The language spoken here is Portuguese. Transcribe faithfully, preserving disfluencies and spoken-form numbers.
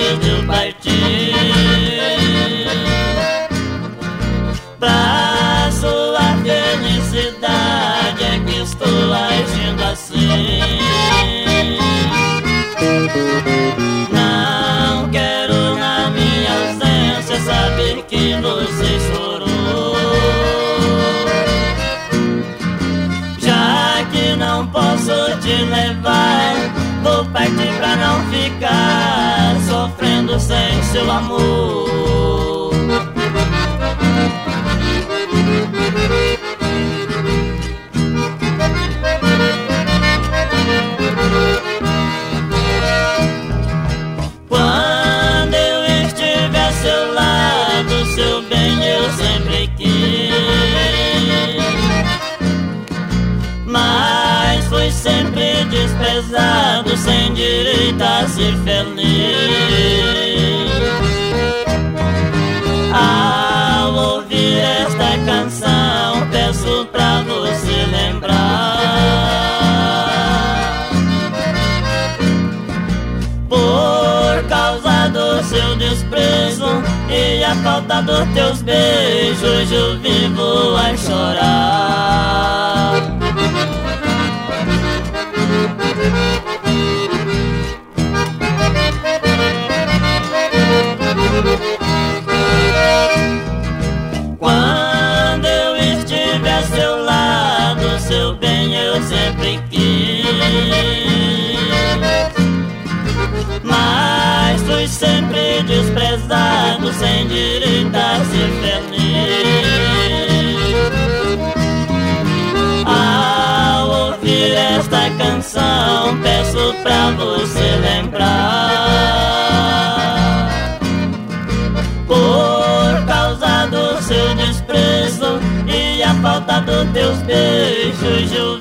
decidiu partir pra sua felicidade, é que estou agindo assim. Não quero na minha ausência saber que você chorou. Já que não posso te levar, vou partir pra não ficar sofrendo sem seu amor. Quando eu estiver a seu lado, seu bem eu sempre quis, mas fui sempre desprezado, sem direito a ser feliz. Ao ouvir esta canção, peço pra você lembrar, por causa do seu desprezo e a falta dos teus beijos, eu vivo a chorar. Quando eu estive a seu lado, seu bem eu sempre quis, mas fui sempre desprezado, sem direito a ser feliz. Ao ouvir esta canção, peço pra você lembrar, por causa do seu desprezo e a falta dos teus beijos, eu